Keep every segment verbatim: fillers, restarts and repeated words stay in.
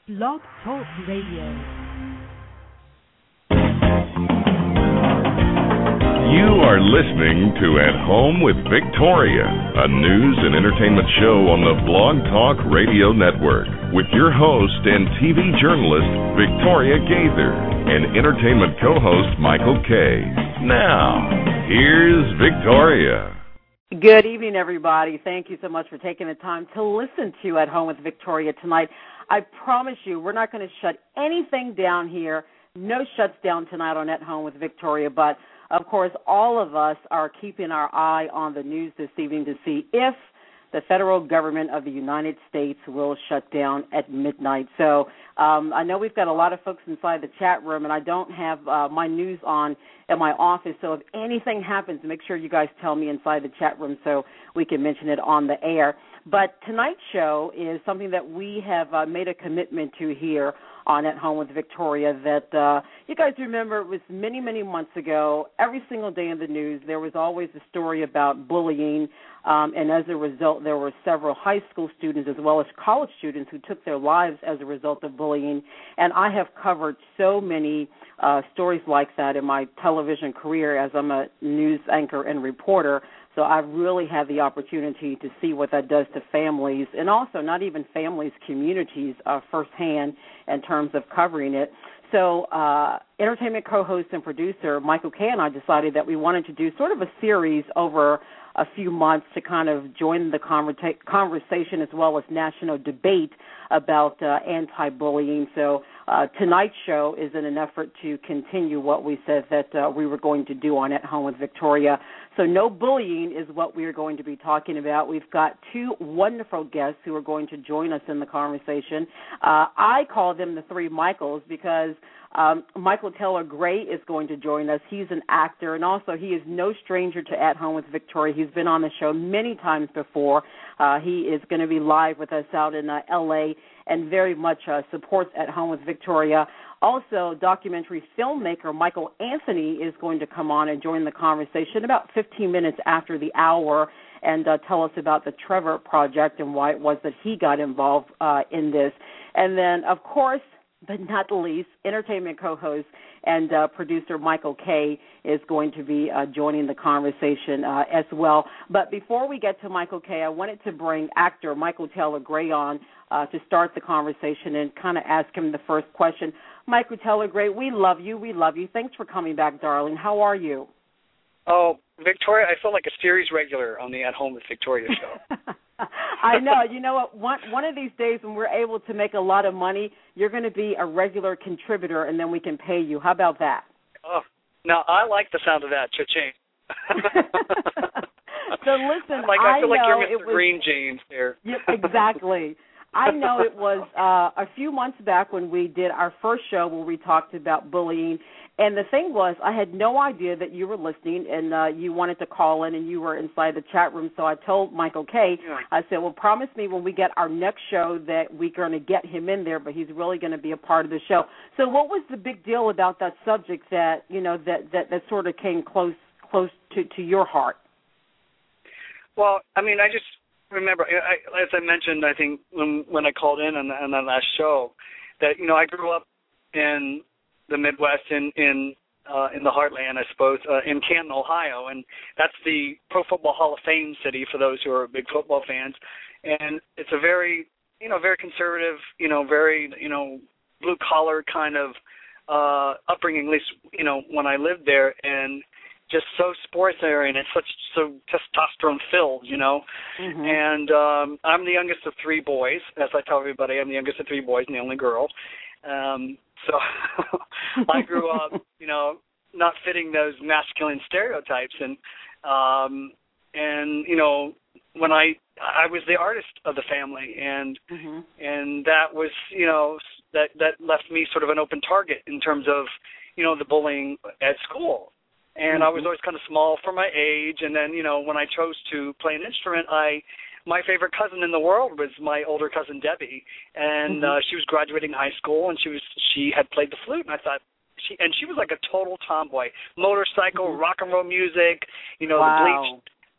Blog Talk Radio. You are listening to At Home with Victoria, a news and entertainment show on the Blog Talk Radio Network, with your host and T V journalist, Victoria Gaither, and entertainment co-host, Michael Kay. Now, here's Victoria. Good evening, everybody. Thank you so much for taking the time to listen to At Home with Victoria tonight. I promise you, we're not going to shut anything down here. No shuts down tonight on At Home with Victoria, but of course, all of us are keeping our eye on the news this evening to see if the federal government of the United States will shut down at midnight. So um, I know we've got a lot of folks inside the chat room, and I don't have uh, my news on at my office. So if anything happens, make sure you guys tell me inside the chat room so we can mention it on the air. But tonight's show is something that we have uh, made a commitment to here on At Home with Victoria, that uh, you guys remember it was many, many months ago. Every single day in the news, there was always a story about bullying, um, and as a result, there were several high school students as well as college students who took their lives as a result of bullying. And I have covered so many uh, stories like that in my television career as I'm a news anchor and reporter. So I've really had the opportunity to see what that does to families, and also not even families, communities uh, firsthand in terms of covering it. So uh, entertainment co-host and producer Michael Kay and I decided that we wanted to do sort of a series over a few months to kind of join the conversa- conversation as well as national debate about uh, anti-bullying. So uh, tonight's show is in an effort to continue what we said that uh, we were going to do on At Home with Victoria. So no bullying is what we are going to be talking about. We've got two wonderful guests who are going to join us in the conversation. Uh, I call them the three Michaels because Um, Michael Taylor Gray is going to join us. He's an actor, and also he is no stranger to At Home with Victoria. He's been on the show many times before. Uh, he is going to be live with us out in uh, L A and very much uh, supports At Home with Victoria. Also, documentary filmmaker Michael Anthony is going to come on and join the conversation about fifteen minutes after the hour and uh, tell us about the Trevor Project and why it was that he got involved uh, in this. And then, of course, but not the least, entertainment co-host and uh, producer Michael Kay is going to be uh, joining the conversation uh, as well. But before we get to Michael Kay, I wanted to bring actor Michael Taylor Gray on uh, to start the conversation and kind of ask him the first question. Michael Taylor Gray, we love you. We love you. Thanks for coming back, darling. How are you? Oh, Victoria, I feel like a series regular on the At Home with Victoria show. I know. You know what? One one of these days when we're able to make a lot of money, you're going to be a regular contributor, and then we can pay you. How about that? Oh, now I like the sound of that. Cha-ching. So listen, like, I feel I like you're know Mister was, Green Jeans here. Yeah, exactly. I know it was uh, a few months back when we did our first show where we talked about bullying. And the thing was, I had no idea that you were listening and uh, you wanted to call in and you were inside the chat room. So I told Michael Kay, Yeah. I said, well, promise me when we get our next show that we're going to get him in there, but he's really going to be a part of the show. So what was the big deal about that subject that, you know, that, that, that sort of came close close to, to your heart? Well, I mean, I just remember, I, as I mentioned, I think when when I called in on, on that last show, that, you know, I grew up in the Midwest, in in, uh, in the heartland, I suppose, uh, in Canton, Ohio, and that's the Pro Football Hall of Fame city for those who are big football fans. And it's a very, you know, very conservative, you know, very, you know, blue-collar kind of uh, upbringing, at least, you know, when I lived there, and just so sports-oriented, and it's such so testosterone-filled, you know. Mm-hmm. And um, I'm the youngest of three boys. As I tell everybody, I'm the youngest of three boys and the only girl. Um, so I grew up, you know, not fitting those masculine stereotypes, and um, and you know, when I I was the artist of the family, and mm-hmm. and that was, you know, that that left me sort of an open target in terms of, you know, the bullying at school. And mm-hmm. I was always kind of small for my age, and then, you know, when I chose to play an instrument, I my favorite cousin in the world was my older cousin Debbie, and mm-hmm. uh, she was graduating high school, and she was she had played the flute, and I thought she and she was like a total tomboy, motorcycle, mm-hmm. rock and roll music, you know, wow. the bleached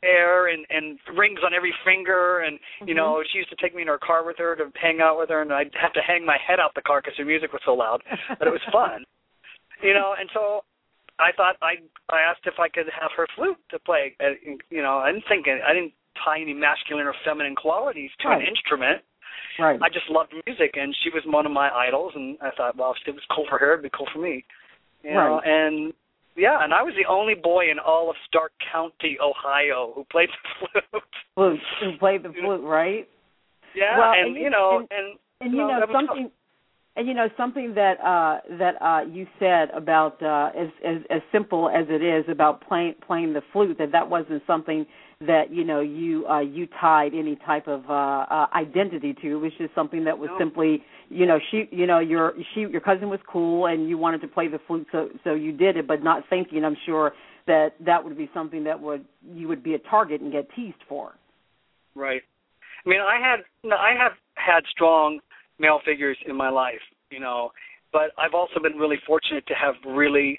hair and and rings on every finger, and you mm-hmm. know, she used to take me in her car with her to hang out with her, and I'd have to hang my head out the car because her music was so loud, but it was fun, you know. And so I thought I I asked if I could have her flute to play. Uh, you know, I didn't think I didn't tie any masculine or feminine qualities to right. an instrument. Right. I just loved music, and she was one of my idols, and I thought, well, if it was cool for her, it'd be cool for me. You know, right. and yeah, and I was the only boy in all of Stark County, Ohio, who played the flute. Flute, who played the flute, right? Yeah, well, and, and you know, and, and, and you know, know something. Tough. And you know something that uh, that uh, you said about uh, as, as as simple as it is about playing playing the flute, that that wasn't something that you know you uh, you tied any type of uh, uh, identity to. It was just something that was no. simply you know she you know your she your cousin was cool and you wanted to play the flute, so so you did it, but not thinking, I'm sure, that that would be something that would you would be a target and get teased for. Right. I mean, I had no, I have had strong male figures in my life, you know, but I've also been really fortunate to have really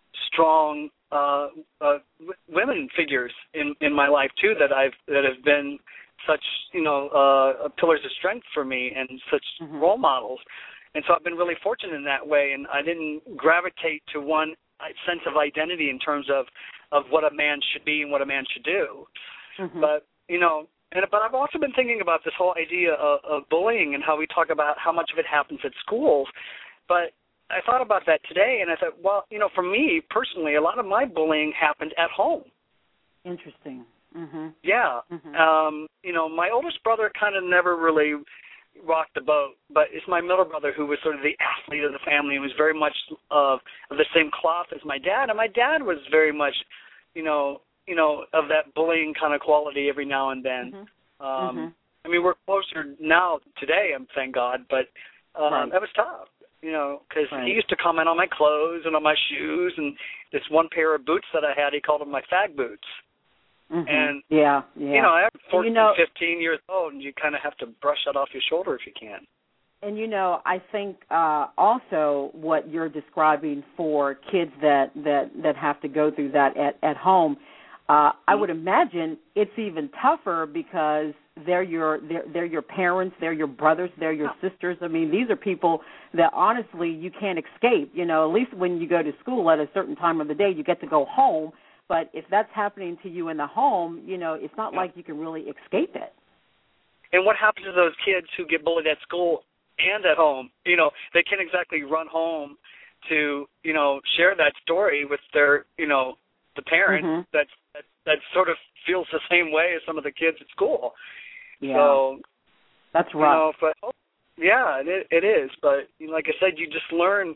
strong uh, uh, w- women figures in, in my life too that I've that have been such, you know, uh, pillars of strength for me and such mm-hmm. role models, and so I've been really fortunate in that way. And I didn't gravitate to one sense of identity in terms of of what a man should be and what a man should do, mm-hmm. but you know. And, but I've also been thinking about this whole idea of, of bullying and how we talk about how much of it happens at schools. But I thought about that today, and I thought, well, you know, for me personally, a lot of my bullying happened at home. Interesting. Mm-hmm. Yeah. Mm-hmm. Um, you know, my oldest brother kind of never really rocked the boat, but it's my middle brother who was sort of the athlete of the family and was very much of, of the same cloth as my dad. And my dad was very much, you know, you know, of that bullying kind of quality every now and then. Mm-hmm. Um, mm-hmm. I mean, we're closer now today, thank God, but um, right. that was tough, you know, because right. he used to comment on my clothes and on my shoes, and this one pair of boots that I had, he called them my fag boots. Mm-hmm. And, yeah, yeah. you know, I'm fourteen, you know, fifteen years old, and you kind of have to brush that off your shoulder if you can. And, you know, I think uh, also what you're describing for kids that, that, that have to go through that at, at home, Uh, I would imagine it's even tougher because they're your they're, they're your parents, they're your brothers, they're your sisters. I mean, these are people that honestly you can't escape. You know, at least when you go to school at a certain time of the day, you get to go home. But if that's happening to you in the home, you know, it's not yeah. like you can really escape it. And what happens to those kids who get bullied at school and at home? You know, they can't exactly run home to, you know, share that story with their, you know, the parent mm-hmm. that's, that that sort of feels the same way as some of the kids at school. Yeah, so, that's rough. You know, but, yeah, it, it is. But you know, like I said, you just learn.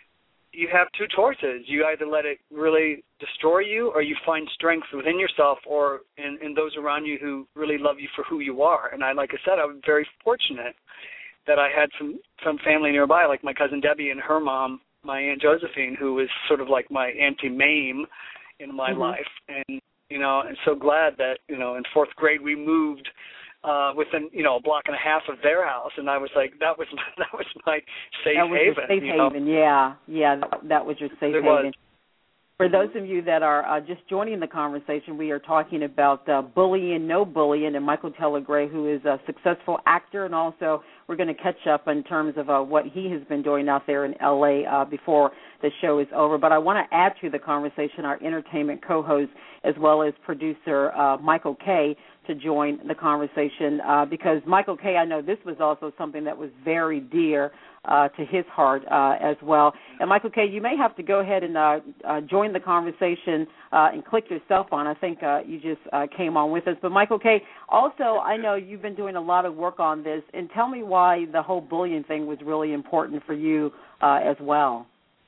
You have two choices. You either let it really destroy you, or you find strength within yourself or in, in those around you who really love you for who you are. And I, like I said, I was very fortunate that I had some some family nearby, like my cousin Debbie and her mom, my Aunt Josephine, who was sort of like my Auntie Mame in my mm-hmm. life. And you know, and so glad that, you know, in fourth grade we moved uh, within, you know, a block and a half of their house, and I was like, that was my, that was my safe that was haven. Your safe you know? haven, yeah, yeah, that, that was your safe it haven. Was. For those of you that are uh, just joining the conversation, we are talking about uh, bullying, no bullying, and Michael Taylor Gray, who is a successful actor, and also we're going to catch up in terms of uh, what he has been doing out there in L A uh, before the show is over. But I want to add to the conversation our entertainment co-host as well as producer uh, Michael Kay to join the conversation uh, because Michael Kay, I know this was also something that was very dear Uh, to his heart uh, as well. And Michael Kay, you may have to go ahead and uh, uh, join the conversation uh, and click yourself on. I think uh, you just uh, came on with us. But Michael Kay, also I know you've been doing a lot of work on this, and tell me why the whole bullying thing was really important for you uh, as well.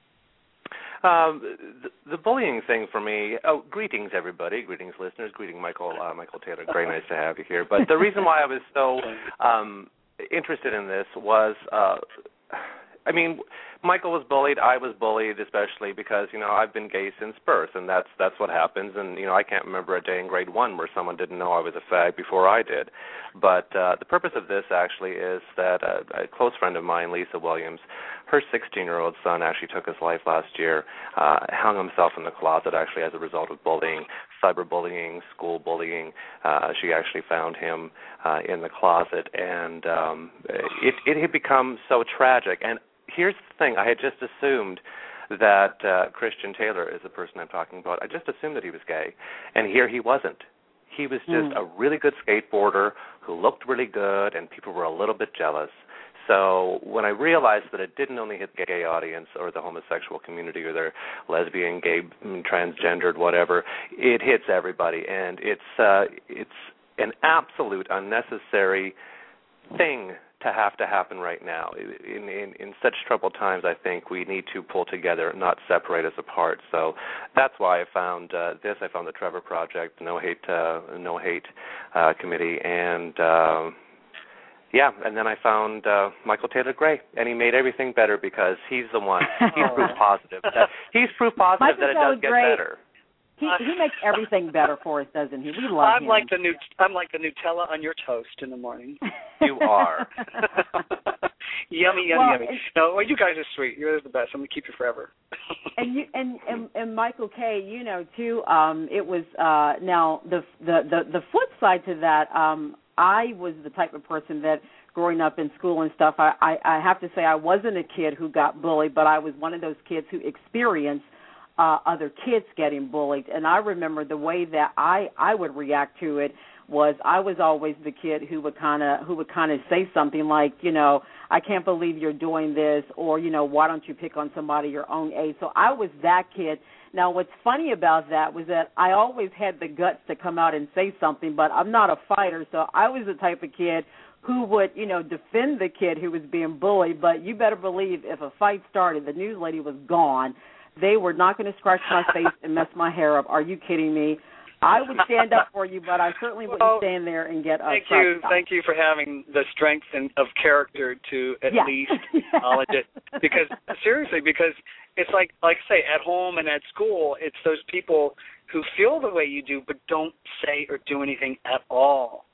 Um, the, the bullying thing for me, oh, greetings, everybody. Greetings, listeners. Greeting, Michael, uh, Michael Taylor. Very nice to have you here. But the reason why I was so um, interested in this was, uh, I mean, Michael was bullied. I was bullied, especially because, you know, I've been gay since birth, and that's that's what happens. And, you know, I can't remember a day in grade one where someone didn't know I was a fag before I did. But uh, the purpose of this actually is that a, a close friend of mine, Lisa Williams, her sixteen-year-old son actually took his life last year, uh, hung himself in the closet actually as a result of bullying cyberbullying, school bullying. Uh, she actually found him uh, in the closet, and um, it, it had become so tragic. And here's the thing. I had just assumed that uh, Christian Taylor is the person I'm talking about. I just assumed that he was gay, and here he wasn't. He was just mm. a really good skateboarder who looked really good, and people were a little bit jealous. So when I realized that it didn't only hit the gay audience or the homosexual community or their lesbian, gay, transgendered, whatever, it hits everybody, and it's uh, it's an absolute unnecessary thing to have to happen right now. In, in in such troubled times, I think we need to pull together, not separate us apart. So that's why I found uh, this. I found the Trevor Project, No Hate, uh, No Hate uh, Committee, and. Uh, Yeah, and then I found uh, Michael Taylor Gray, and he made everything better because he's the one. He's proof positive. That, he's proof positive that it does get Gray, better. He he makes everything better for us, doesn't he? We love I'm him. like the new. I'm like the Nutella on your toast in the morning. You are. Yummy, yummy, well, yummy. No, well, you guys are sweet. You're the best. I'm gonna keep you forever. and you and, and and Michael K., you know too. Um, it was uh, now the, the the the flip side to that. Um, I was the type of person that growing up in school and stuff, I, I, I have to say I wasn't a kid who got bullied, but I was one of those kids who experienced uh, other kids getting bullied. And I remember the way that I, I would react to it was I was always the kid who would kind of who would kind of say something like, you know, I can't believe you're doing this, or, you know, why don't you pick on somebody your own age? So I was that kid. Now, what's funny about that was that I always had the guts to come out and say something, but I'm not a fighter, so I was the type of kid who would, you know, defend the kid who was being bullied. But you better believe if a fight started, the news lady was gone. They were not going to scratch my face and mess my hair up. Are you kidding me? I would stand up for you, but I certainly wouldn't well, stand there and get thank upset. you, thank you for having the strength and, of character to at yeah. least acknowledge it. Because seriously, because it's like, like I say, at home and at school, it's those people who feel the way you do, but don't say or do anything at all.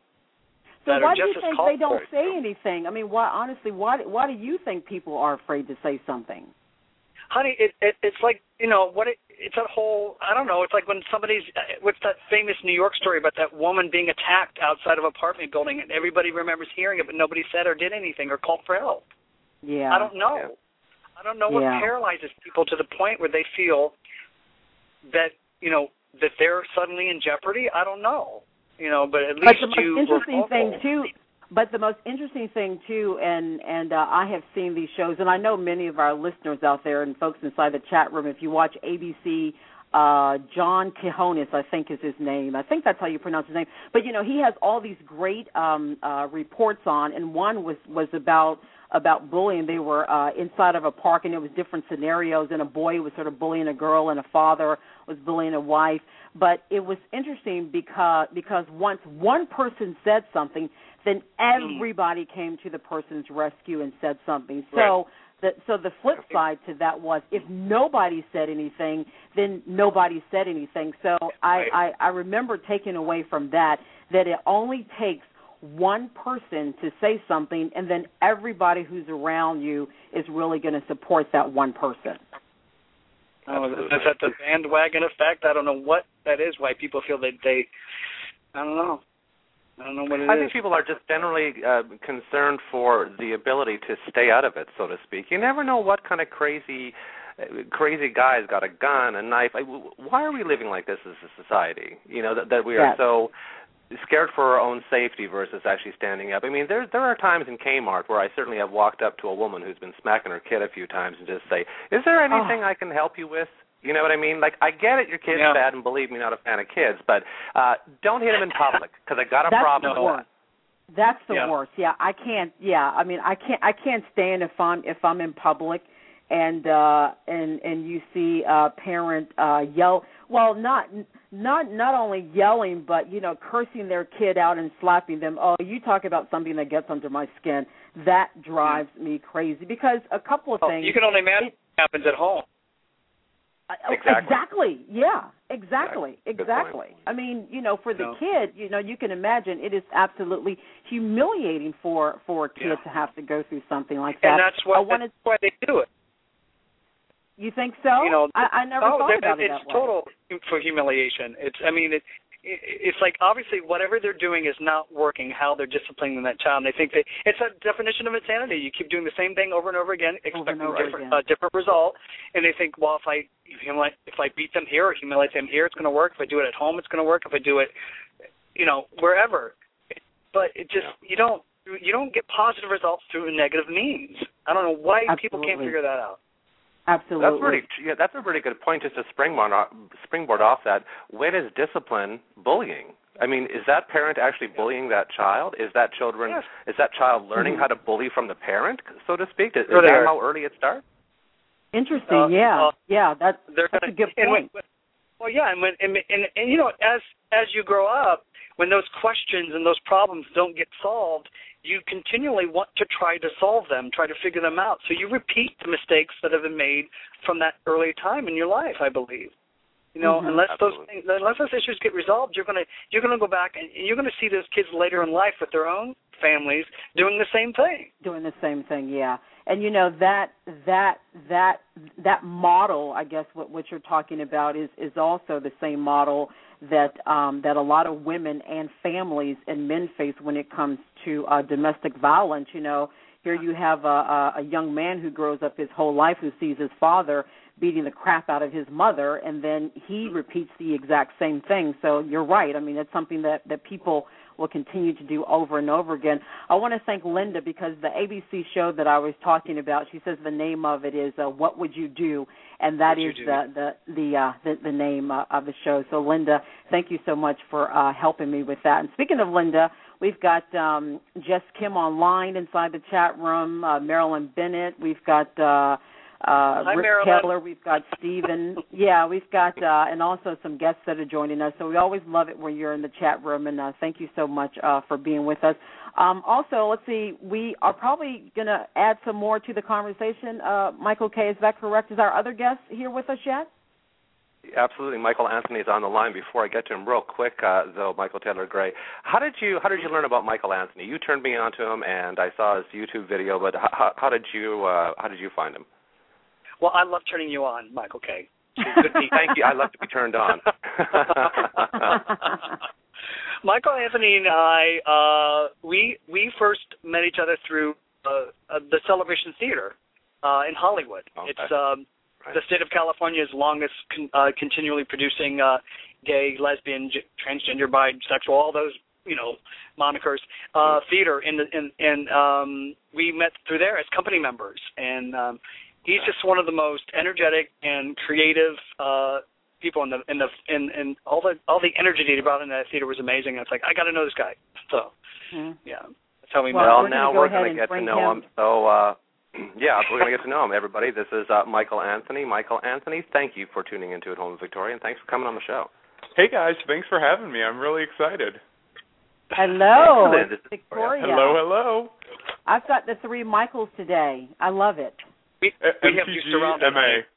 So that why are do just you think as they don't say anything? I mean, why? Honestly, why? Why do you think people are afraid to say something? Honey, it, it it's like, you know what? It, it's that whole, I don't know. It's like when somebody's, what's that famous New York story about that woman being attacked outside of an apartment building, and everybody remembers hearing it, but nobody said or did anything or called for help. Yeah. I don't know. Yeah. I don't know what yeah. paralyzes people to the point where they feel that, you know, that they're suddenly in jeopardy. I don't know. You know, but at but least the most you interesting were thing too. But the most interesting thing too, and and uh, I have seen these shows, and I know many of our listeners out there and folks inside the chat room. If you watch A B C, uh, John Quiñones, I think is his name. I think that's how you pronounce his name. But you know, he has all these great um, uh, reports on, and one was was about. about bullying. They were uh, inside of a park, and it was different scenarios, and a boy was sort of bullying a girl, and a father was bullying a wife. But it was interesting because because once one person said something, then everybody came to the person's rescue and said something. So right. the, so the flip side to that was if nobody said anything, then nobody said anything. So I, I, I remember taking away from that that it only takes one person to say something, and then everybody who's around you is really going to support that one person. Oh, is that the bandwagon effect? I don't know what that is, why people feel that they, I don't know. I don't know what it I is. think people are just generally uh, concerned for the ability to stay out of it, so to speak. You never know what kind of crazy uh, crazy guy's got a gun, a knife. I, why are we living like this as a society? You know, that, that we are yes. so scared for our own safety versus actually standing up. I mean, there there are times in Kmart where I certainly have walked up to a woman who's been smacking her kid a few times and just say, is there anything oh. I can help you with? You know what I mean? Like, I get it, your kid's yeah. bad, and believe me, not a fan of kids, but uh, don't hit him in public because I got a That's problem the with worst. that. That's the yeah. worst. Yeah, I can't. Yeah, I mean, I can't. I can't stand if I'm if I'm in public, and uh, and and you see a parent uh, yell. Well, not not not only yelling, but you know, cursing their kid out and slapping them. Oh, you talk about something that gets under my skin. That drives yeah. me crazy because a couple of oh, things. You can only imagine it, what happens at home. Exactly. exactly. Yeah. Exactly. Yeah, exactly. I mean, you know, for the no. kid, you know, you can imagine it is absolutely humiliating for for a kid yeah. to have to go through something like that. And that's why, wanted, that's why they do it. You think so? You know, I, I never oh, thought about it it's that way. total for humiliation. It's, I mean, it, it, it's like obviously whatever they're doing is not working. How they're disciplining that child, and they think they, it's a definition of insanity. You keep doing the same thing over and over again, expecting over different, a different result, and they think, well, if I humiliate, if I beat them here or humiliate them here, it's going to work. If I do it at home, it's going to work. If I do it, you know, wherever. But it just yeah. you don't you don't get positive results through negative means. I don't know why Absolutely. people can't figure that out. Absolutely. That's pretty. Yeah, that's a pretty good point. Just to springboard off, springboard off that, when is discipline bullying? I mean, is that parent actually bullying that child? Is that children? Yes. Is that child learning mm-hmm. how to bully from the parent, so to speak? Is, is that that how early it starts? Interesting. Uh, yeah. uh, yeah. That's that's gonna, a good and point. when, well, yeah, and when and, and and you know, as as you grow up, when those questions and those problems don't get solved, you continually want to try to solve them, try to figure them out. So you repeat the mistakes that have been made from that early time in your life, I believe. You know, mm-hmm. unless Absolutely. those things, unless those issues get resolved, you're gonna you're gonna go back and you're gonna see those kids later in life with their own families doing the same thing. Doing the same thing, yeah. And you know that that that that model, I guess, what what you're talking about is is also the same model that um, that a lot of women and families and men face when it comes to uh, domestic violence. You know, here you have a, a young man who grows up his whole life who sees his father beating the crap out of his mother, and then he repeats the exact same thing. So you're right. I mean, it's something that, that people will continue to do over and over again. I want to thank Linda because the A B C show that I was talking about, she says the name of it is uh, What Would You Do? And that is the the the, uh, the the name uh, of the show. So, Linda, thank you so much for uh, helping me with that. And speaking of Linda, we've got um, Jess Kim online inside the chat room, uh, Marilyn Bennett. We've got uh, uh, Hi, Rick Marilyn. Taylor. We've got Stephen. yeah, we've got, uh, and also some guests that are joining us. So we always love it when you're in the chat room, and uh, thank you so much uh, for being with us. Um, also, let's see, we are probably going to add some more to the conversation. Uh, Michael K., is that correct? Is our other guest here with us yet? Absolutely. Michael Anthony is on the line. Before I get to him, real quick, uh, though, Michael Taylor Gray, how did you how did you learn about Michael Anthony? You turned me on to him, and I saw his YouTube video. But how, how did you uh, how did you find him? Well, I love turning you on, Michael K. Thank you. I love to be turned on. Michael Anthony and I, uh, we we first met each other through uh, uh, the Celebration Theater uh, in Hollywood. Okay. It's um, right. the state of California's longest con- uh, continually producing uh, gay, lesbian, j- transgender, bisexual, all those you know monikers uh, theater. In the, in, and um, we met through there as company members. And um, he's just one of the most energetic and creative uh, people in the in the in, in all the all the energy that he brought in that theater was amazing. And it's like I got to know this guy. So mm-hmm. yeah, that's how we well, met. Well, we're now gonna we're going to get to know him. him. So uh, yeah, we're going to get to know him. Everybody, this is uh, Michael Anthony. Michael Anthony, thank you for tuning into At Home with Victoria, and thanks for coming on the show. Hey guys, thanks for having me. I'm really excited. Hello, Excellent. it's Victoria. Hello, hello. I've got the three Michaels today. I love it. We, we have you surrounded.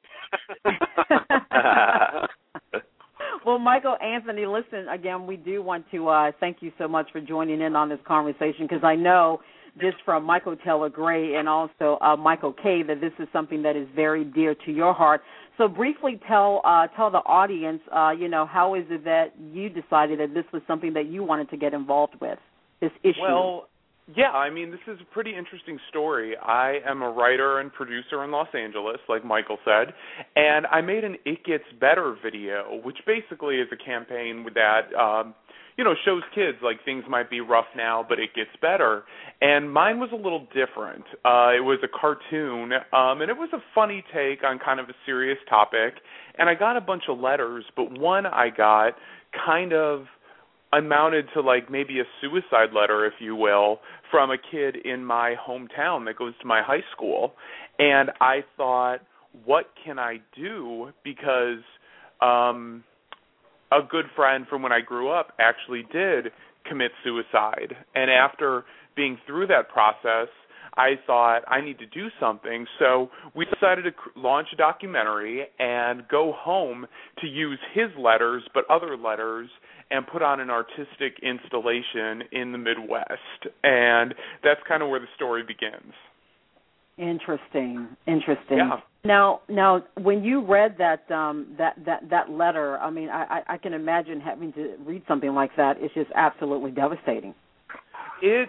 Well, Michael Anthony, listen, again, we do want to uh, thank you so much for joining in on this conversation because I know just from Michael Taylor Gray and also uh, Michael K. that this is something that is very dear to your heart. So briefly tell uh, tell the audience, uh, you know, how is it that you decided that this was something that you wanted to get involved with, this issue? Well, yeah, I mean, this is a pretty interesting story. I am a writer and producer in Los Angeles, like Michael said, and I made an It Gets Better video, which basically is a campaign that, um, you know, shows kids, like, things might be rough now, but it gets better. And mine was a little different. Uh, it was a cartoon, um, and it was a funny take on kind of a serious topic. And I got a bunch of letters, but one I got kind of amounted to like maybe a suicide letter, if you will, from a kid in my hometown that goes to my high school. And I thought, what can I do? Because um, a good friend from when I grew up actually did commit suicide. And after being through that process, I thought I need to do something. So we decided to launch a documentary and go home to use his letters, but other letters, and put on an artistic installation in the Midwest. And that's kind of where the story begins. Interesting, interesting. Yeah. Now, now, when you read that um, that, that that letter, I mean, I, I can imagine having to read something like that. It's just absolutely devastating. It,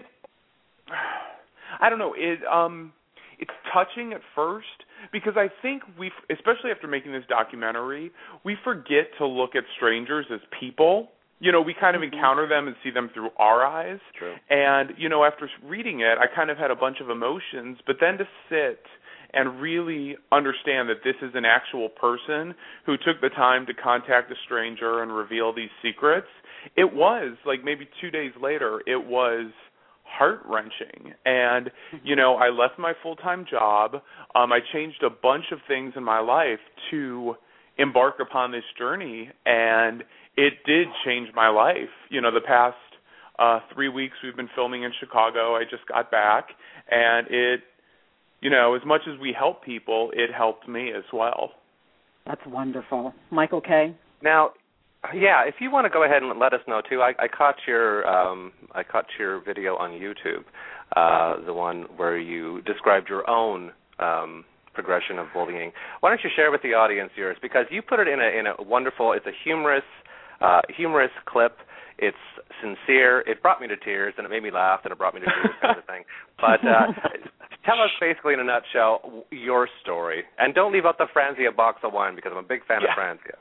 I don't know. It um, it's touching at first because I think we, especially after making this documentary, we forget to look at strangers as people. You know, we kind of mm-hmm. encounter them and see them through our eyes. True. And, you know, after reading it, I kind of had a bunch of emotions. But then to sit and really understand that this is an actual person who took the time to contact a stranger and reveal these secrets, it was, like maybe two days later, it was heart-wrenching. And, you know, I left my full-time job. Um, I changed a bunch of things in my life to embark upon this journey, and it did change my life. You know, the past uh, three weeks we've been filming in Chicago. I just got back, and it, you know, as much as we help people, it helped me as well. That's wonderful. Michael K.? Now, yeah, if you want to go ahead and let us know too, I, I caught your um, I caught your video on YouTube, uh, the one where you described your own um, progression of bullying. Why don't you share with the audience yours? Because you put it in a in a wonderful, it's a humorous uh, humorous clip. It's sincere. It brought me to tears, and it made me laugh, and it brought me to tears, kind of thing. But uh, tell us basically in a nutshell your story, and don't leave out the Franzia box of wine because I'm a big fan yeah. of Franzia.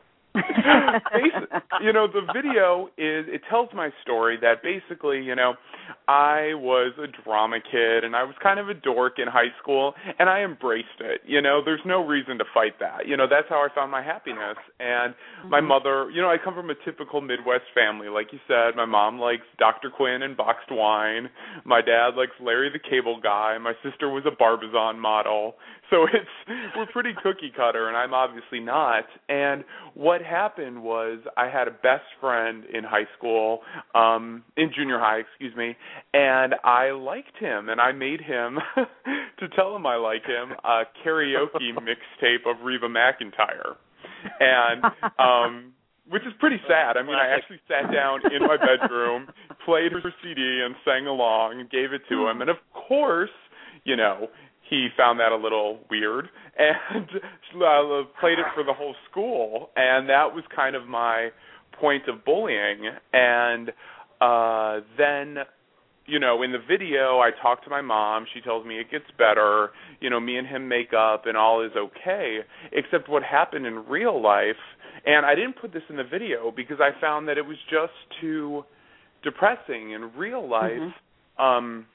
You know, the video is, it tells my story that basically, you know, I was a drama kid and I was kind of a dork in high school and I embraced it. You know, there's no reason to fight that. You know, that's how I found my happiness. And mm-hmm. my mother, you know, I come from a typical Midwest family. Like you said, my mom likes Doctor Quinn and boxed wine. My dad likes Larry the Cable Guy. My sister was a Barbizon model. So it's, we're pretty cookie cutter, and I'm obviously not. And what happened was I had a best friend in high school, um, in junior high, excuse me, and I liked him, and I made him, to tell him I like him, a karaoke mixtape of Reba McEntire. And, um, which is pretty sad. I mean, I actually sat down in my bedroom, played her C D, and sang along, and gave it to him. And, of course, you know, he found that a little weird and uh, played it for the whole school, and that was kind of my point of bullying. And uh, then, you know, in the video, I talk to my mom. She tells me it gets better. You know, me and him make up, and all is okay, except what happened in real life. And I didn't put this in the video because I found that it was just too depressing. In real life, mm-hmm. um,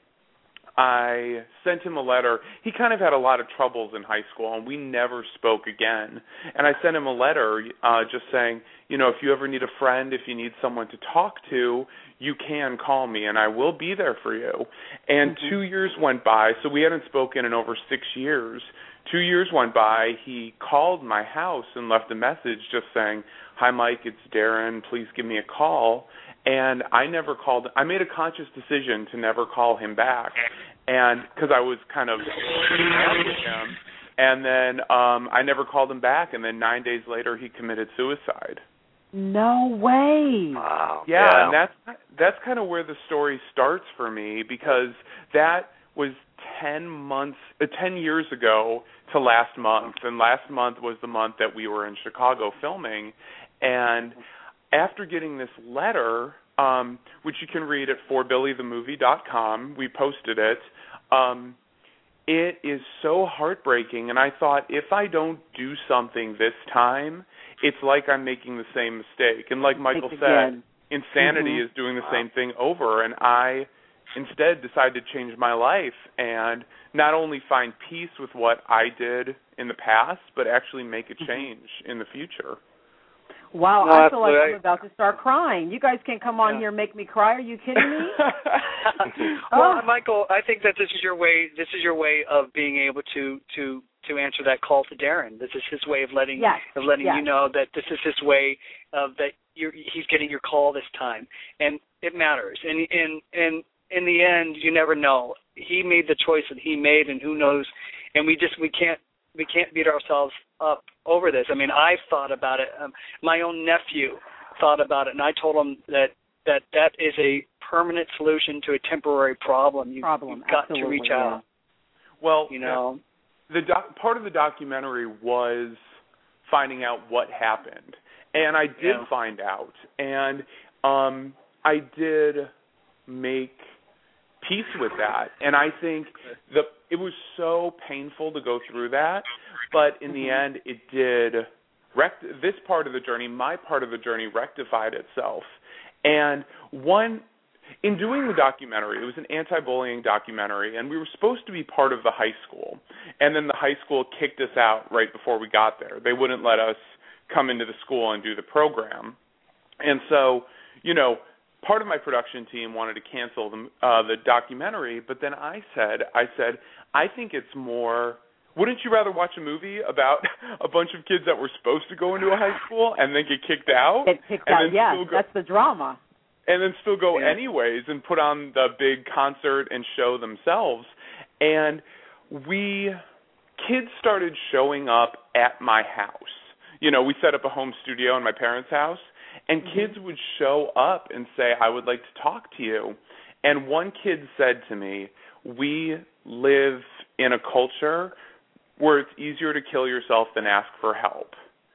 I sent him a letter. He kind of had a lot of troubles in high school, and we never spoke again. And I sent him a letter uh, just saying, you know, if you ever need a friend, if you need someone to talk to, you can call me, and I will be there for you. And mm-hmm. two years went by, so we hadn't spoken in over six years. Two years went by. He called my house and left a message just saying, hi, Mike, it's Darren. Please give me a call. And I never called. I made a conscious decision to never call him back, and because I was kind of mad with him. And then um, I never called him back. And then nine days later, he committed suicide. No way. Wow. Yeah, yeah. and that's that's kind of where the story starts for me, because that was ten months, uh, ten years ago to last month, and last month was the month that we were in Chicago filming, and after getting this letter, um, which you can read at for billy the movie dot com, we posted it, um, it is so heartbreaking, and I thought, if I don't do something this time, it's like I'm making the same mistake. And like Michael said, insanity mm-hmm. is doing the same thing over, and I instead decided to change my life and not only find peace with what I did in the past, but actually make a change in the future. Wow, no, I feel like right. I'm about to start crying. You guys can't come on yeah. here and make me cry. Are you kidding me? Well, oh. Michael, I think that this is your way. This is your way of being able to to to answer that call to Darren. This is his way of letting yes. of letting yes. you know that this is his way of that you're, he's getting your call this time, and it matters. And and and in the end, you never know. He made the choice that he made, and who knows? And we just we can't. We can't beat ourselves up over this. I mean, I've thought about it. Um, my own nephew thought about it, and I told him that that, that is a permanent solution to a temporary problem. You, problem. You've got Absolutely, to reach yeah. out. Well, you know. the doc, part of the documentary was finding out what happened, and I did yeah. find out, and um, I did make peace with that, and I think the it was so painful to go through that, but in the end, it did. Rect- this part of the journey, my part of the journey, rectified itself, and one. In doing the documentary, it was an anti-bullying documentary, and we were supposed to be part of the high school. And then the high school kicked us out right before we got there. They wouldn't let us come into the school and do the program. And so, you know, part of my production team wanted to cancel the, uh, the documentary, but then I said, I said, I think it's more, wouldn't you rather watch a movie about a bunch of kids that were supposed to go into a high school and then get kicked out? Get kicked and out, then yes, still go- that's the drama. And then still go yeah. anyways and put on the big concert and show themselves. And we, kids started showing up at my house. You know, we set up a home studio in my parents' house, and mm-hmm. kids would show up and say, I would like to talk to you. And one kid said to me, we live in a culture where it's easier to kill yourself than ask for help.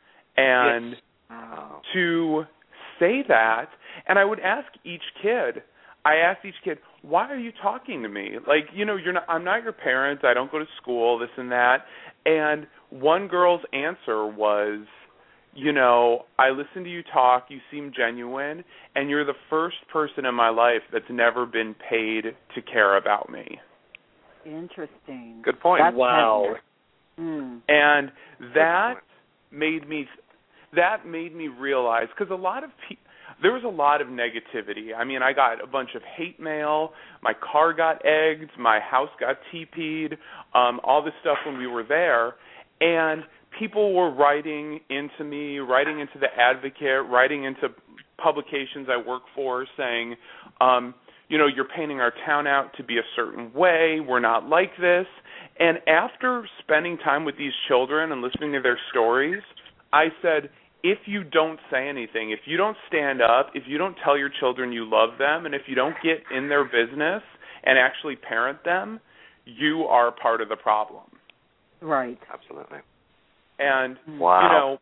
And yes. wow. to say that, and I would ask each kid, I asked each kid, why are you talking to me? Like, you know, you're not, I'm not your parents, I don't go to school, this and that. And one girl's answer was, you know, I listen to you talk, you seem genuine, and you're the first person in my life that's never been paid to care about me. Interesting. Good point. That's wow. Mm. And that made me, that made me realize, because a lot of people, there was a lot of negativity. I mean, I got a bunch of hate mail. My car got egged. My house got T P'd. Um, all this stuff when we were there. And people were writing into me, writing into The Advocate, writing into publications I work for saying, um, you know, you're painting our town out to be a certain way. We're not like this. And after spending time with these children and listening to their stories, I said, if you don't say anything, if you don't stand up, if you don't tell your children you love them, and if you don't get in their business and actually parent them, you are part of the problem. Right. Absolutely. And, wow. you know,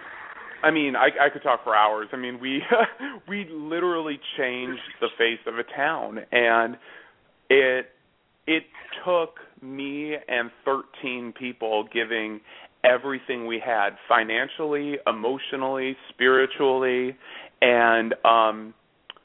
I mean, I, I could talk for hours. I mean, we we literally changed the face of a town, and it it took me and thirteen people giving everything we had, financially, emotionally, spiritually, and um,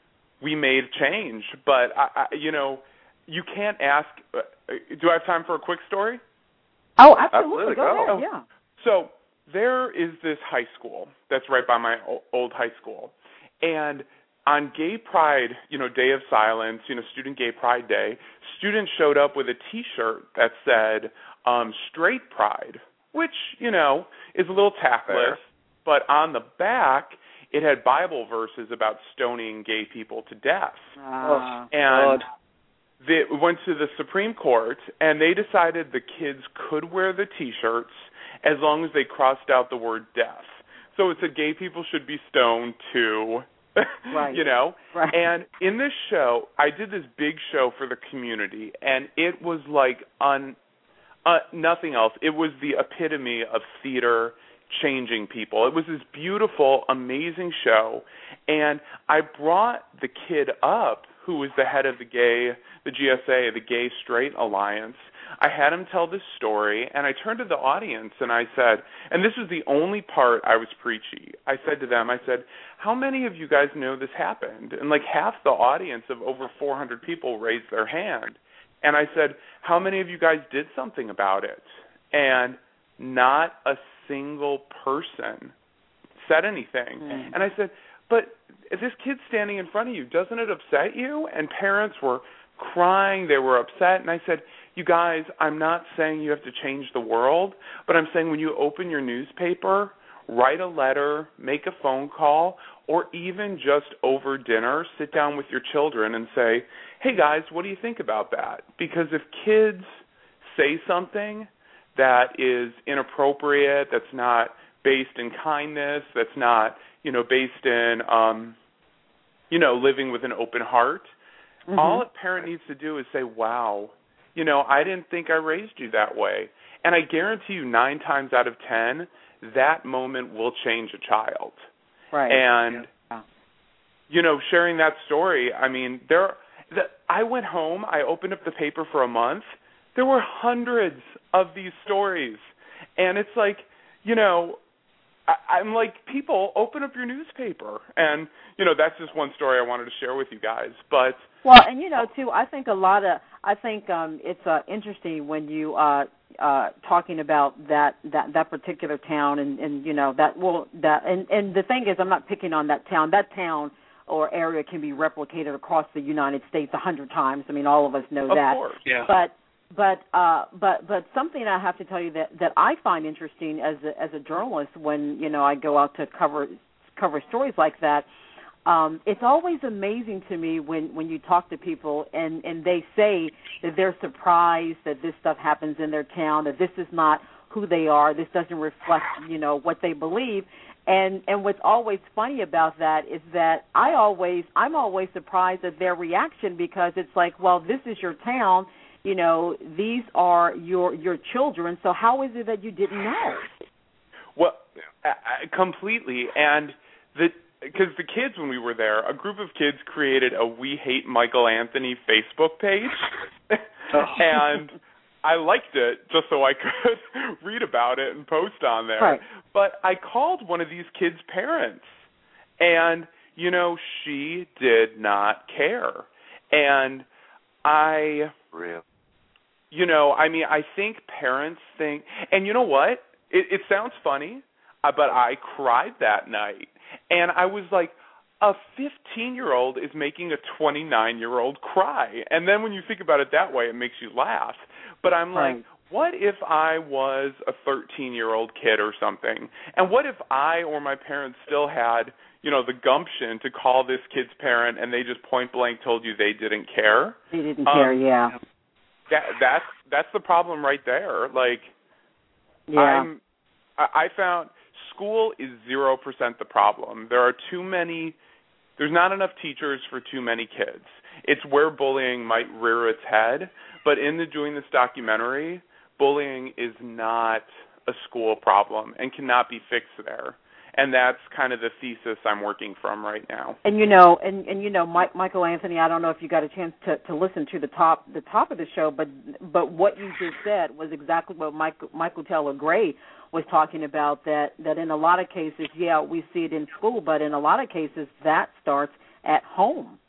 we made change. But, I, I, you know, you can't ask, uh, do I have time for a quick story? Oh, absolutely. absolutely. Go Go. ahead, yeah. So there is this high school that's right by my old high school, and on Gay Pride, you know, Day of Silence, you know, Student Gay Pride Day, students showed up with a T-shirt that said um, Straight Pride, which, you know, is a little tactless, but on the back, it had Bible verses about stoning gay people to death. Uh, and they went to the Supreme Court, and they decided the kids could wear the T-shirts as long as they crossed out the word death. So it said gay people should be stoned too, right. you know? Right. And in this show, I did this big show for the community, and it was like on uh, nothing else. It was the epitome of theater changing people. It was this beautiful, amazing show, and I brought the kid up who was the head of the gay, the G S A, the Gay Straight Alliance. I had him tell this story, and I turned to the audience and I said, and this was the only part I was preachy. I said to them, I said, how many of you guys know this happened? And like half the audience of over four hundred people raised their hand. And I said, how many of you guys did something about it? And not a single person said anything. Mm. And I said, but this kid's standing in front of you, doesn't it upset you? And parents were crying, they were upset, and I said, you guys, I'm not saying you have to change the world, but I'm saying when you open your newspaper, write a letter, make a phone call, or even just over dinner, sit down with your children and say, hey guys, what do you think about that? Because if kids say something that is inappropriate, that's not based in kindness, that's not, you know, based in, um, you know, living with an open heart, mm-hmm. all a parent needs to do is say, wow, you know, I didn't think I raised you that way. And I guarantee you nine times out of ten, that moment will change a child. Right. And, yeah. you know, sharing that story, I mean, there. The, I went home, I opened up the paper for a month. There were hundreds of these stories. And it's like, you know, I, I'm like, people, open up your newspaper. And, you know, that's just one story I wanted to share with you guys. But well, and, you know, too, I think a lot of, I think um, it's uh, interesting when you uh, uh, talking about that, that, that particular town and, and, you know, that, well, that, and, and the thing is, I'm not picking on that town. That town or area can be replicated across the United States a hundred times. I mean, all of us know of that. Course. Yeah. But but uh, but but something I have to tell you that, that I find interesting as a, as a journalist when you know I go out to cover cover stories like that. Um, it's always amazing to me when, when you talk to people and, and they say that they're surprised that this stuff happens in their town, that this is not who they are, this doesn't reflect, you know, what they believe. And and what's always funny about that is that I always I'm always surprised at their reaction because it's like, well, this is your town, you know, these are your your children, so how is it that you didn't know? Well, uh, completely. And the because the kids, when we were there, a group of kids created a We Hate Michael Anthony Facebook page. Oh. And I liked it just so I could read about it and post on there. Right. But I called one of these kids' parents, and, you know, she did not care. And I, Real. you know, I mean, I think parents think, and you know what? It, it sounds funny, uh, but I cried that night. And I was like, a fifteen-year-old is making a twenty-nine-year-old cry. And then when you think about it that way, it makes you laugh. But I'm Right. like, what if I was a thirteen-year-old kid or something? And what if I or my parents still had, you know, the gumption to call this kid's parent and they just point-blank told you they didn't care? They didn't care, um, yeah. That, that's, that's the problem right there. Like, Yeah. I'm, I found school is zero percent the problem. There are too many, there's not enough teachers for too many kids. It's where bullying might rear its head, but in the doing this documentary, bullying is not a school problem and cannot be fixed there. And that's kind of the thesis I'm working from right now. And you know, and, and you know, Mike, Michael Anthony. I don't know if you got a chance to, to listen to the top the top of the show, but but what you just said was exactly what Michael, Michael Taylor Gray was talking about. That that in a lot of cases, yeah, we see it in school, but in a lot of cases, that starts at home.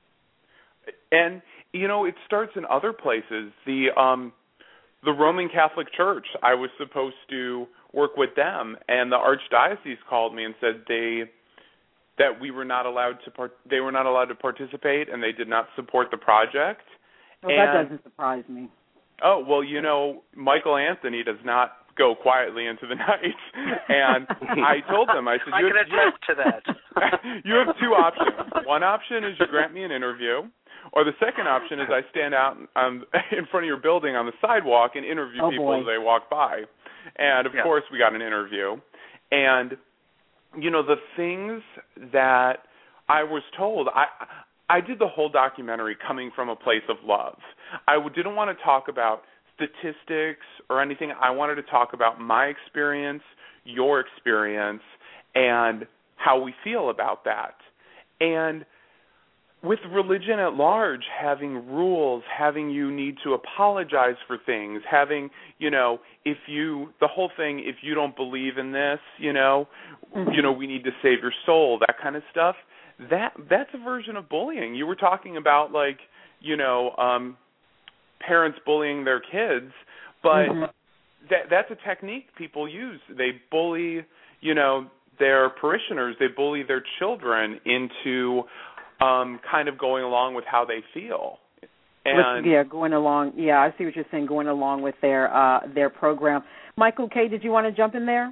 And you know, it starts in other places. The um, the Roman Catholic Church. I was supposed to work with them, and the archdiocese called me and said they that we were not allowed to part, they were not allowed to participate, and they did not support the project. Well, and, that doesn't surprise me. Oh well, you know, Michael Anthony does not go quietly into the night, and I told them, I said, I you can have, attest to that. you have two options. One option is you grant me an interview. Or the second option is I stand out um, in front of your building on the sidewalk and interview oh, people boy. as they walk by. And, of yeah. course, we got an interview. And, you know, the things that I was told, I I did the whole documentary coming from a place of love. I didn't want to talk about statistics or anything. I wanted to talk about my experience, your experience, and how we feel about that. And with religion at large, having rules, having you need to apologize for things, having, you know, if you, the whole thing, if you don't believe in this, you know, mm-hmm. you know, we need to save your soul, that kind of stuff, that that's a version of bullying. You were talking about, like, you know, um, parents bullying their kids, but mm-hmm. that that's a technique people use. They bully, you know, their parishioners, they bully their children into Um, kind of going along with how they feel, and with, yeah, going along. Yeah, I see what you're saying. Going along with their uh, their program. Michael K., did you want to jump in there?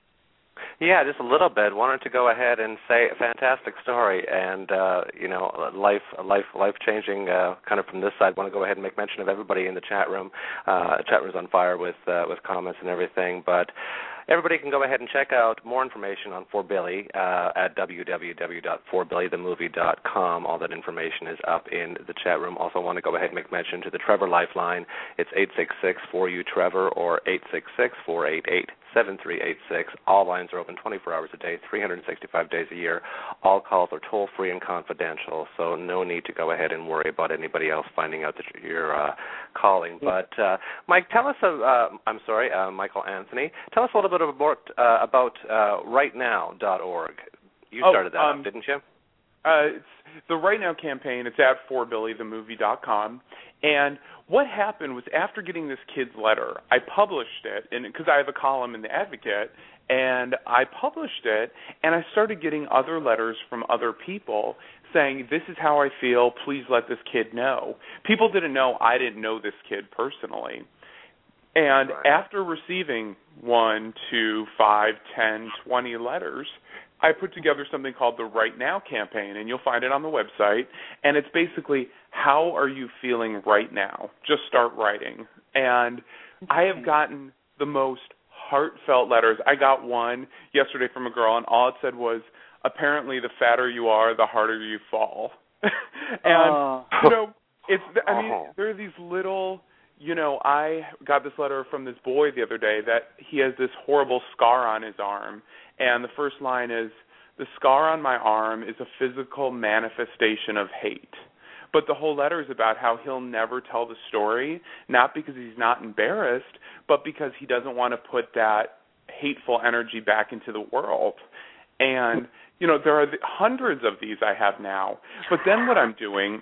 Yeah, just a little bit. Wanted to go ahead and say a fantastic story, and uh, you know, life, life, life changing. Uh, kind of from this side, want to go ahead and make mention of everybody in the chat room. Uh, chat room's on fire with uh, with comments and everything, but. everybody can go ahead and check out more information on For Billy uh, at w w w dot for billy the movie dot com. All that information is up in the chat room. Also want to go ahead and make mention to the Trevor Lifeline. It's eight six six four U Trevor or eight six six four eight eight seven three eight six. All lines are open twenty-four hours a day, three hundred sixty-five days a year. All calls are toll-free and confidential, so no need to go ahead and worry about anybody else finding out that you're uh, calling. But, uh, Mike, tell us, uh, uh, I'm sorry, uh, Michael Anthony, tell us a little bit about, uh, about uh, right now dot org. You started oh, that um, up, didn't you? Uh, it's the Right Now campaign. It's at for billy the movie dot com. And what happened was after getting this kid's letter, I published it, and because I have a column in The Advocate, and I published it, and I started getting other letters from other people saying, this is how I feel, please let this kid know. People didn't know I didn't know this kid personally. And right. after receiving one, two, five, ten, twenty letters, I put together something called the Right Now campaign, and you'll find it on the website. And it's basically, how are you feeling right now? Just start writing. And I have gotten the most heartfelt letters. I got one yesterday from a girl, and all it said was, apparently the fatter you are, the harder you fall. and, oh. you know, it's, I mean, there are these little... You know, I got this letter from this boy the other day that he has this horrible scar on his arm, and the first line is, the scar on my arm is a physical manifestation of hate. But the whole letter is about how he'll never tell the story, not because he's not embarrassed, but because he doesn't want to put that hateful energy back into the world. And, you know, there are hundreds of these I have now. But then what I'm doing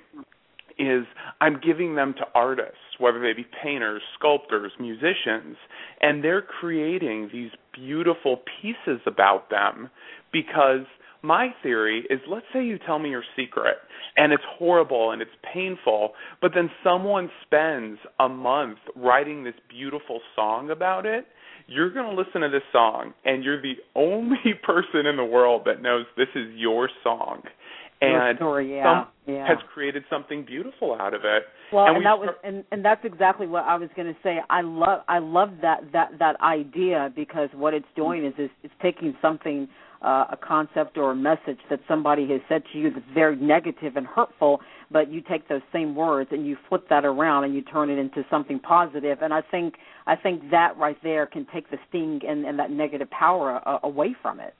is I'm giving them to artists, whether they be painters, sculptors, musicians, and they're creating these beautiful pieces about them because my theory is, let's say you tell me your secret, and it's horrible and it's painful, but then someone spends a month writing this beautiful song about it, you're going to listen to this song, and you're the only person in the world that knows this is your song. And story, yeah, some yeah. has created something beautiful out of it. Well, and, and we that start- was, and, and that's exactly what I was going to say. I love, I love that that that idea because what it's doing is, is it's taking something, uh, a concept or a message that somebody has said to you that's very negative and hurtful, but you take those same words and you flip that around and you turn it into something positive. And I think, I think that right there can take the sting and, and that negative power uh, away from it.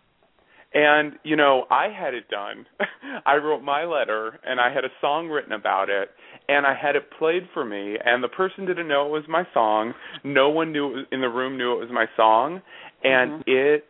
And, you know, I had it done. I wrote my letter, and I had a song written about it, and I had it played for me, and the person didn't know it was my song. No one knew it was, in the room knew it was my song, and mm-hmm. it,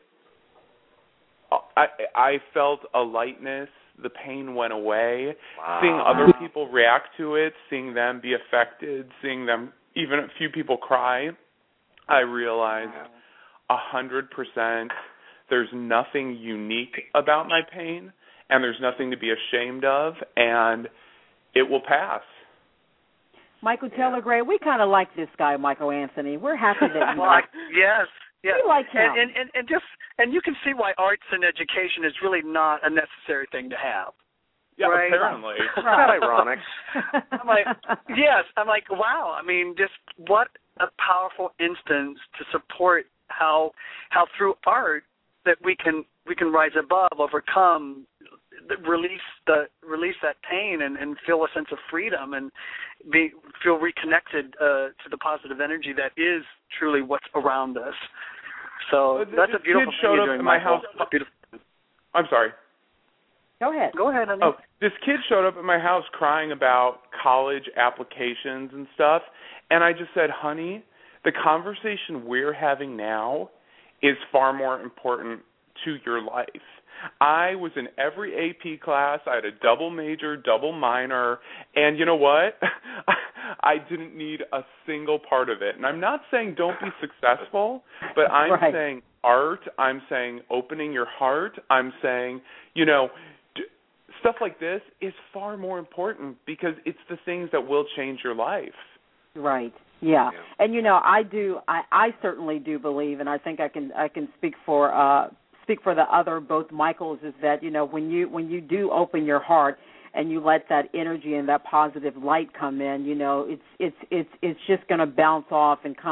I, I felt a lightness. The pain went away. Wow. Seeing other people react to it, seeing them be affected, seeing them, even a few people cry, I realized a hundred percent there's nothing unique about my pain, and there's nothing to be ashamed of, and it will pass. Michael Taylor Gray, we kind of like this guy, Michael Anthony. We're happy that you well, like I, yes, yes. We like him. And, and, and, and, just, and you can see why arts and education is really not a necessary thing to have. Yeah, right? apparently. Isn't that ironic? I'm like, yes, I'm like, wow. I mean, just what a powerful instance to support how how through art that we can we can rise above, overcome, release the release that pain, and, and feel a sense of freedom, and be feel reconnected uh, to the positive energy that is truly what's around us. So this that's a beautiful kid thing showed you're up doing, in my Michael. house. Beautiful. I'm sorry. Go ahead. Go ahead, honey. Oh, this kid showed up at my house crying about college applications and stuff, and I just said, honey, the conversation we're having now is far more important to your life. I was in every A P class. I had a double major, double minor, and you know what? I didn't need a single part of it. And I'm not saying don't be successful, but I'm right. saying art. I'm saying opening your heart. I'm saying, you know, d- stuff like this is far more important because it's the things that will change your life. Right. Yeah. yeah, and you know, I do. I, I certainly do believe, and I think I can. I can speak for uh, speak for the other both Michaels. Is that you know when you when you do open your heart and you let that energy and that positive light come in, you know, it's it's it's it's just going to bounce off and come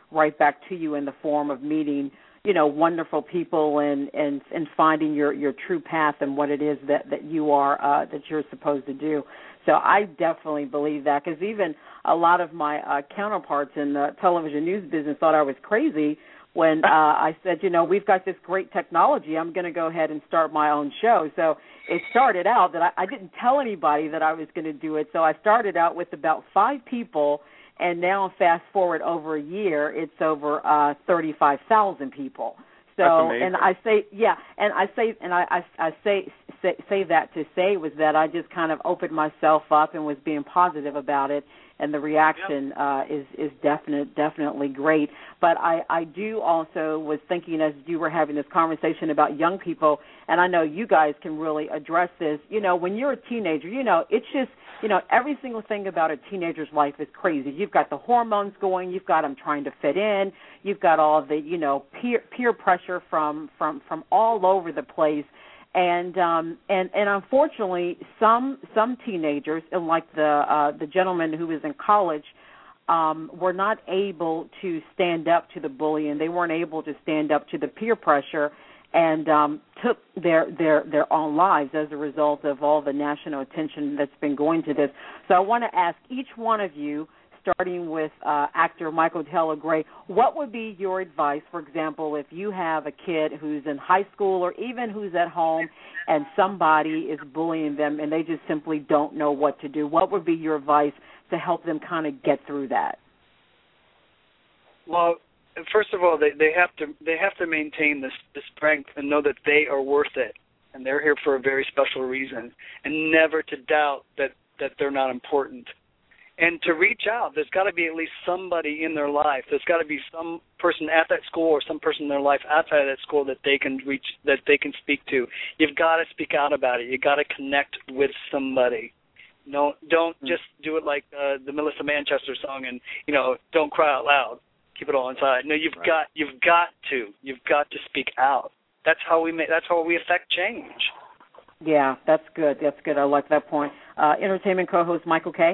right back to you in the form of meeting, you know, wonderful people and, and, and finding your, your true path and what it is that, that you are, uh, that you're supposed to do. So I definitely believe that, because even a lot of my uh, counterparts in the television news business thought I was crazy when uh, I said, you know, we've got this great technology. I'm going to go ahead and start my own show. So it started out that I, I didn't tell anybody that I was going to do it. So I started out with about five people, and now fast forward over a year, it's over uh, thirty-five thousand people. So, and I say, yeah, and I say, and I, I, I say, say, say that to say was that I just kind of opened myself up and was being positive about it, and the reaction uh, is is definite, definitely great. But I, I do also was thinking as you were having this conversation about young people, and I know you guys can really address this. You know, when you're a teenager, you know, it's just, you know, every single thing about a teenager's life is crazy. You've got the hormones going. You've got them trying to fit in. You've got all the, you know, peer peer pressure from from, from all over the place. And um, and and unfortunately, some some teenagers, like the uh, the gentleman who was in college, um, were not able to stand up to the bullying. They weren't able to stand up to the peer pressure, and um, took their, their their own lives as a result of all the national attention that's been going to this. So I want to ask each one of you, starting with uh, actor Michael Taylor Gray, what would be your advice, for example, if you have a kid who's in high school or even who's at home and somebody is bullying them and they just simply don't know what to do? What would be your advice to help them kind of get through that? Well, first of all, they, they have to they have to maintain this, this strength and know that they are worth it, and they're here for a very special reason, and never to doubt that, that they're not important. And to reach out, there's got to be at least somebody in their life. There's got to be some person at that school or some person in their life outside of that school that they can reach, that they can speak to. You've got to speak out about it. You've got to connect with somebody. No, don't mm-hmm. just do it like uh, the Melissa Manchester song and, you know, don't cry out loud. Keep it all inside. No, you've right. got you've got to. You've got to speak out. That's how we make, that's how we affect change. Yeah, that's good. That's good. I like that point. Uh, entertainment co-host Michael Kay.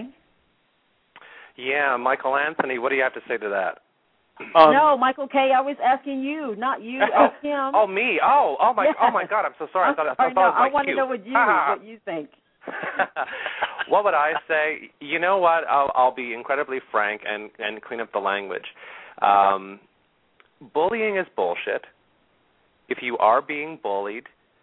Yeah, Michael Anthony, what do you have to say to that? Um, no, Michael Kay, I was asking you, not you. Ask him. Oh, me? Oh, oh my, yes. oh my God! I'm so sorry. I thought, I thought, no, I, thought I it was want like to know what you what you think. What would I say? You know what? I'll, I'll be incredibly frank and, and clean up the language. Um, bullying is bullshit. If you are being bullied,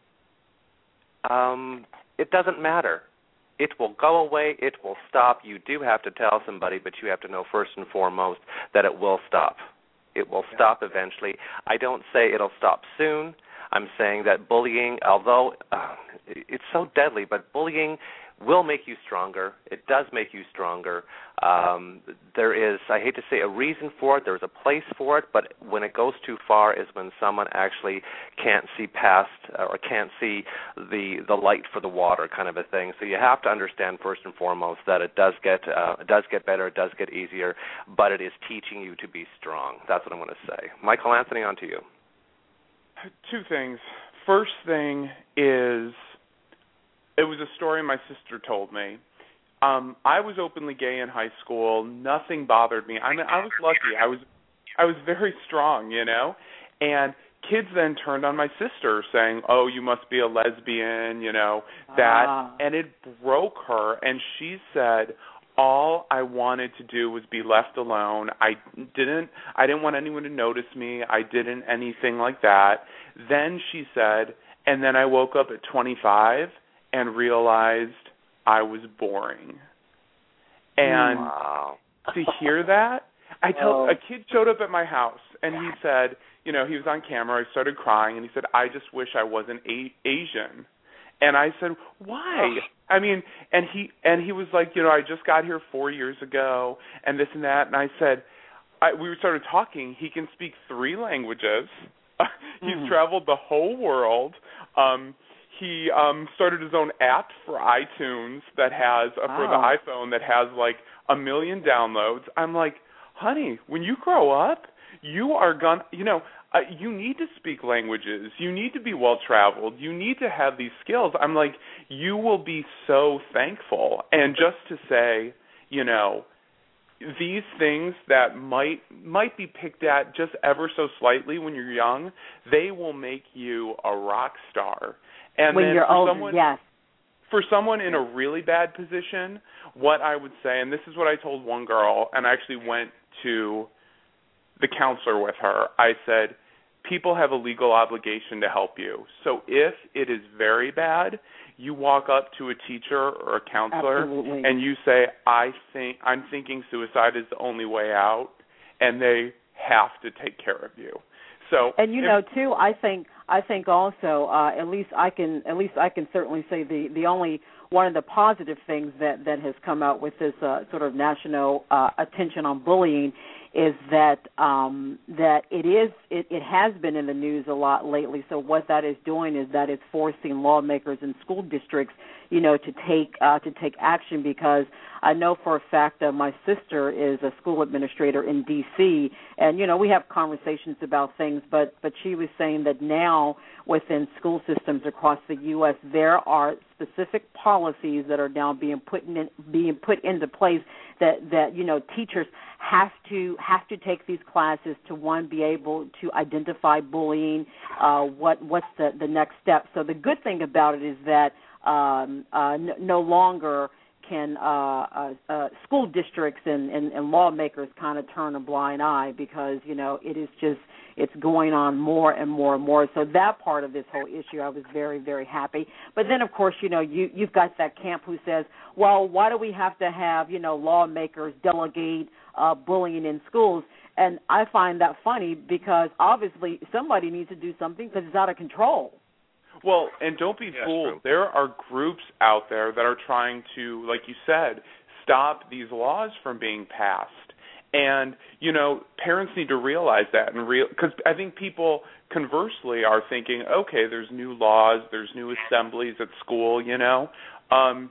um, it doesn't matter. It will go away. It will stop. You do have to tell somebody, but you have to know first and foremost that it will stop. It will stop eventually. I don't say it'll stop soon. I'm saying that bullying, although uh, it's so deadly, but bullying will make you stronger. It does make you stronger. Um, there is, I hate to say, a reason for it. There's a place for it, but when it goes too far is when someone actually can't see past uh, or can't see the the light for the water, kind of a thing. So you have to understand first and foremost that it does get uh, it does get better, it does get easier, but it is teaching you to be strong. That's what I'm going to say. Michael Anthony, on to you. Two things. First thing is, it was a story my sister told me. Um, I was openly gay in high school. Nothing bothered me. I mean, I was lucky. I was, I was very strong, you know. And kids then turned on my sister, saying, "Oh, you must be a lesbian," you know, that, ah. and it broke her. And she said, all I wanted to do was be left alone. I didn't I didn't want anyone to notice me. I didn't anything like that. Then she said, and then I woke up at twenty-five and realized I was boring. And wow. to hear that, I tell a kid showed up at my house and he said, you know, he was on camera. I started crying and he said, "I just wish I wasn't a- Asian." And I said, "Why?" I mean, and he and he was like, you know, "I just got here four years ago, and this and that." And I said, I, we started talking. He can speak three languages. He's mm. traveled the whole world. Um, he um, started his own app for iTunes that has uh, wow. for the iPhone that has like a million downloads. I'm like, honey, when you grow up, you are gonna, you know. Uh, you need to speak languages. You need to be well-traveled. You need to have these skills. I'm like, you will be so thankful. And just to say, you know, these things that might might be picked at just ever so slightly when you're young, they will make you a rock star. And when then you're for older, someone, yes. For someone in a really bad position, what I would say, and this is what I told one girl, and I actually went to the counselor with her. I said, people have a legal obligation to help you. So if it is very bad, you walk up to a teacher or a counselor Absolutely. and you say, I think I'm thinking suicide is the only way out, and they have to take care of you. So, and you if, know too, I think I think also uh, at least I can at least I can certainly say the, the only one of the positive things that, that has come out with this uh, sort of national uh, attention on bullying is that um, that it is it, it has been in the news a lot lately. So what that is doing is that it's forcing lawmakers and school districts, you know, to take uh, to take action, because I know for a fact that my sister is a school administrator in D C, and you know we have conversations about things, but but she was saying that now within school systems across the U S there are specific policies that are now being put in being put into place that that you know teachers have to have to take these classes to, one, be able to identify bullying, uh, what what's the, the next step. So the good thing about it is that um, uh, n- no longer can uh, uh, uh, school districts and, and, and lawmakers kind of turn a blind eye, because, you know, it is just, it's going on more and more and more. So that part of this whole issue, I was very, very happy. But then, of course, you know, you, you've got that camp who says, well, why do we have to have, you know, lawmakers delegate uh, bullying in schools? And I find that funny, because obviously somebody needs to do something because it's out of control. Well, and don't be yeah, fooled. There are groups out there that are trying to, like you said, stop these laws from being passed. And, you know, parents need to realize that, and real because I think people conversely are thinking, okay, there's new laws, there's new assemblies at school, you know. Um,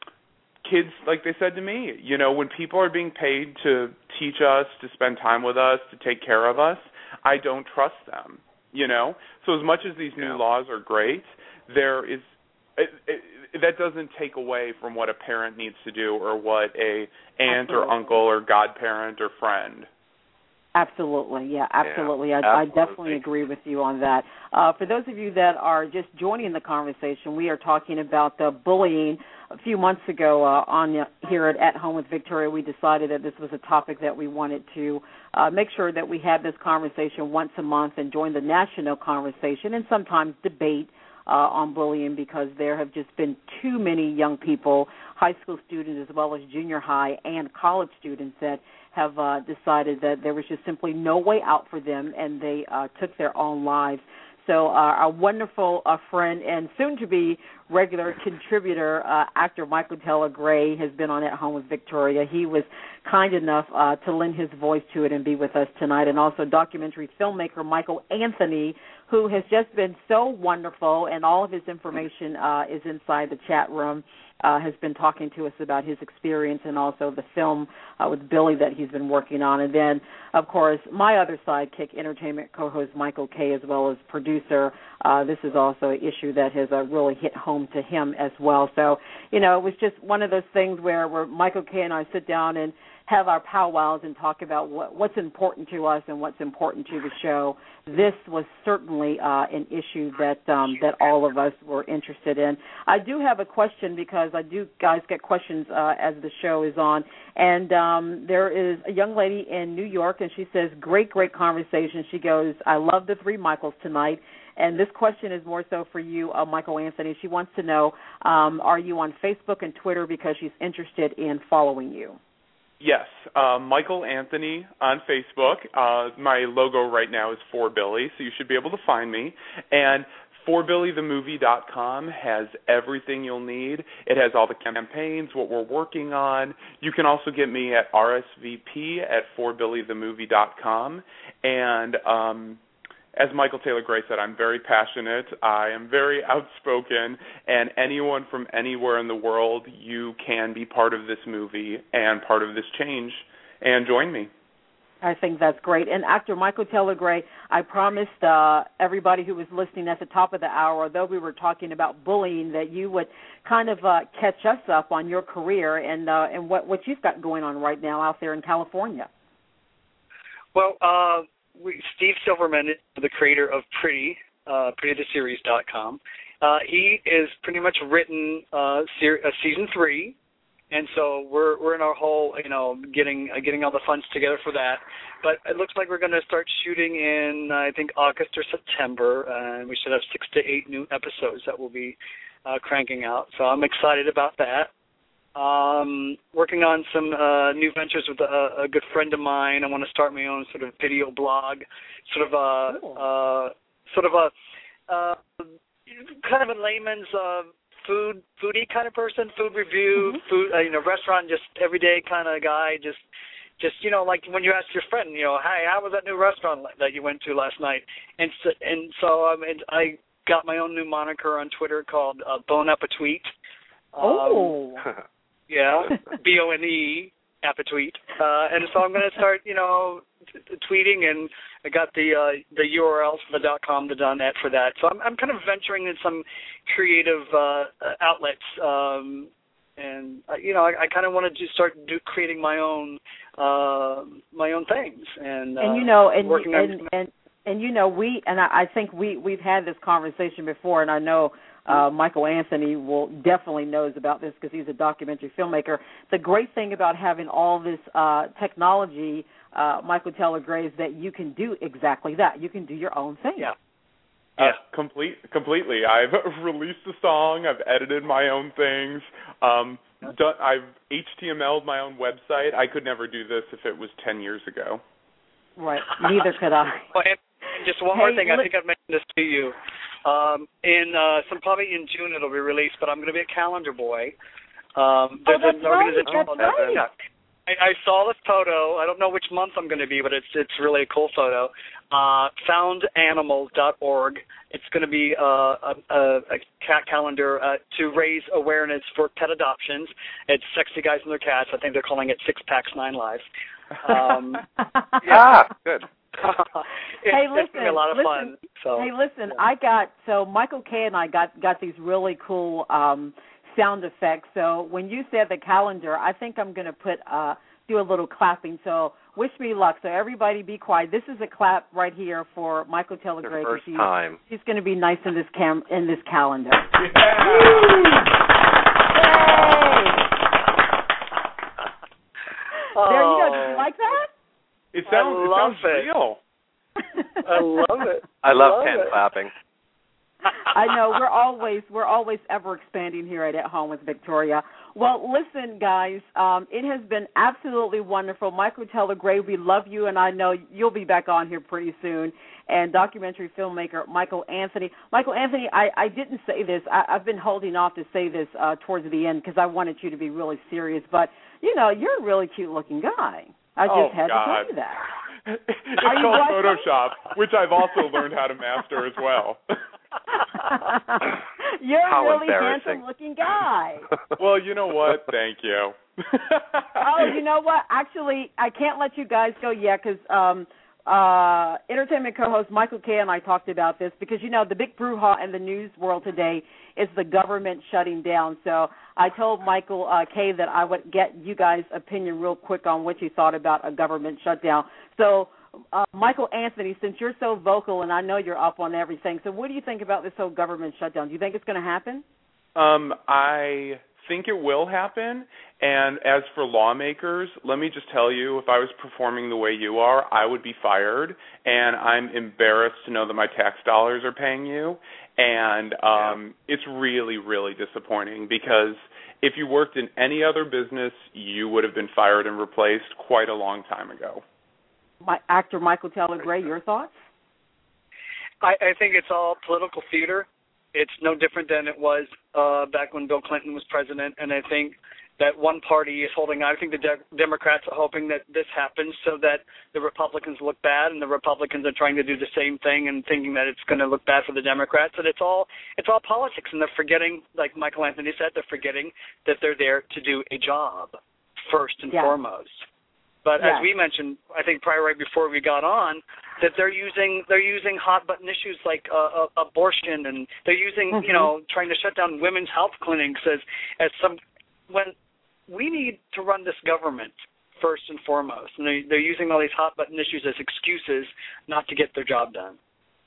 kids, like they said to me, you know, when people are being paid to teach us, to spend time with us, to take care of us, I don't trust them, you know. So as much as these new yeah. laws are great, there is it, it, that doesn't take away from what a parent needs to do, or what a aunt Absolutely. or uncle or godparent or friend. Absolutely, yeah, absolutely. Yeah, I, absolutely. I definitely agree with you on that. Uh, for those of you that are just joining the conversation, we are talking about uh, bullying. A few months ago uh, on uh, here at At Home with Victoria, we decided that this was a topic that we wanted to uh, make sure that we had this conversation once a month and join the national conversation, and sometimes debate Uh, on bullying, because there have just been too many young people, high school students as well as junior high and college students, that have uh, decided that there was just simply no way out for them, and they uh, took their own lives. So uh, our wonderful uh, friend and soon-to-be regular contributor, uh, actor Michael Taylor Gray, has been on At Home with Victoria. He was kind enough uh, to lend his voice to it and be with us tonight. And also documentary filmmaker Michael Anthony, who has just been so wonderful, and all of his information uh, is inside the chat room, uh, has been talking to us about his experience and also the film uh, with Billy that he's been working on. And then, of course, my other sidekick, entertainment co-host Michael Kay, as well as producer. Uh, this is also an issue that has uh, really hit home to him as well. So, you know, it was just one of those things where, where Michael Kay and I sit down and have our powwows and talk about what, what's important to us and what's important to the show. This was certainly uh, an issue that um, that all of us were interested in. I do have a question, because I do, guys, get questions uh, as the show is on. And um, there is a young lady in New York, and she says, great, great conversation. She goes, I love the three Michaels tonight. And this question is more so for you, uh, Michael Anthony. She wants to know, um, are you on Facebook and Twitter, because she's interested in following you? Yes, uh, Michael Anthony on Facebook. Uh, my logo right now is For Billy, so you should be able to find me. And for billy the movie dot com has everything you'll need. It has all the campaigns, what we're working on. You can also get me at R S V P at for billy the movie dot com. And um, as Michael Taylor Gray said, I'm very passionate. I am very outspoken, and anyone from anywhere in the world, you can be part of this movie and part of this change, and join me. I think that's great. And actor Michael Taylor Gray, I promised uh, everybody who was listening at the top of the hour, although we were talking about bullying, that you would kind of uh, catch us up on your career and uh, and what, what you've got going on right now out there in California. Well, uh, we, Steve Silverman is the creator of Pretty, uh, pretty the series dot com. Uh, he is pretty much written uh, ser- uh, season three. And so we're we're in our whole, you know, getting uh, getting all the funds together for that. But it looks like we're going to start shooting in, uh, I think, August or September, and uh, we should have six to eight new episodes that we'll be uh, cranking out. So I'm excited about that. Um, working on some uh, new ventures with a, a good friend of mine. I want to start my own sort of video blog, sort of a, cool. uh, sort of a, uh, kind of a layman's. Uh, food foodie kind of person, food review, mm-hmm. food uh, you know, restaurant, just everyday kind of guy, just just you know, like when you ask your friend, you know, hey, how was that new restaurant that you went to last night? And so, and so um, and I got my own new moniker on Twitter called uh, Bon Appetit. Um, oh, yeah, B O N E Appetit. Uh, and so I'm going to start, you know, t- t- tweeting, and I got the uh, the U R Ls, the .com, the .net for that. So I'm I'm kind of venturing in some creative uh, outlets, um, and uh, you know, I, I kind of want to just start do, creating my own uh, my own things, and, uh, and you know, and working and, on. and and you know, we and I, I think we we've had this conversation before, and I know. Uh, Michael Anthony will definitely knows about this because he's a documentary filmmaker. The great thing about having all this uh, technology, uh, Michael Taylor Gray, is that you can do exactly that. You can do your own thing. Yeah. Uh, yeah. Complete, completely. I've released a song. I've edited my own things. Um, done, I've H T M L'd my own website. I could never do this if it was ten years ago. Right. Neither could I. Well, and, and just one hey, more thing. li- I think I've mentioned this to you. Um, in uh, some probably in June it'll be released, but I'm going to be a calendar boy. Um, there's oh, that's an organization right. called That's right. yeah. I, I saw this photo. I don't know which month I'm going to be, but it's it's really a cool photo. Uh, found animals dot org. It's going to be uh, a, a, a cat calendar uh, to raise awareness for pet adoptions. It's sexy guys and their cats. I think they're calling it Six Packs Nine Lives. Um, yeah, good. it's, hey, listen, it's gonna be a lot of listen, fun. So, hey, listen, yeah. I got so Michael Kay and I got got these really cool um, sound effects. So when you said the calendar, I think I'm going to put uh, do a little clapping. So wish me luck. So everybody, be quiet. This is a clap right here for Michael Taylor Gray. First he's, time. He's going to be nice in this cam in this calendar. Yeah. Oh. There you go. Did you like that? It sounds, I love it sounds it. real. I love it. I love, love pen it. clapping. I know we're always we're always ever expanding here at At Home with Victoria. Well, listen, guys, um, it has been absolutely wonderful. Michael Taylor Gray, we love you, and I know you'll be back on here pretty soon. And documentary filmmaker Michael Anthony. Michael Anthony, I, I didn't say this. I, I've been holding off to say this uh, towards the end because I wanted you to be really serious. But you know, you're a really cute-looking guy. I just oh, had God. to tell you that. It's Are called you Photoshop, which I've also learned how to master as well. You're How a really embarrassing. handsome-looking guy. Well, you know what? Thank you. Oh, you know what? Actually, I can't let you guys go yet because um, uh, entertainment co-host Michael Kay and I talked about this because, you know, the big brouhaha in the news world today is the government shutting down. So I told Michael uh, Kay that I would get you guys' opinion real quick on what you thought about a government shutdown. So, uh, Michael Anthony, since you're so vocal and I know you're up on everything, so what do you think about this whole government shutdown? Do you think it's going to happen? Um, I think it will happen. And as for lawmakers, let me just tell you, if I was performing the way you are, I would be fired. And I'm embarrassed to know that my tax dollars are paying you. And um, yeah. It's really, really disappointing because if you worked in any other business, you would have been fired and replaced quite a long time ago. My, actor Michael Taylor Gray, your thoughts? I, I think it's all political theater. It's no different than it was uh, back when Bill Clinton was president, and I think that one party is holding out. I think the de- Democrats are hoping that this happens so that the Republicans look bad, and the Republicans are trying to do the same thing and thinking that it's going to look bad for the Democrats. And it's all it's all politics, and they're forgetting, like Michael Anthony said, they're forgetting that they're there to do a job first and yeah. foremost. But yes. as we mentioned, I think probably right before we got on, that they're using they're using hot button issues like uh, uh, abortion, and they're using mm-hmm. you know trying to shut down women's health clinics as as some when we need to run this government first and foremost, and they, they're using all these hot button issues as excuses not to get their job done.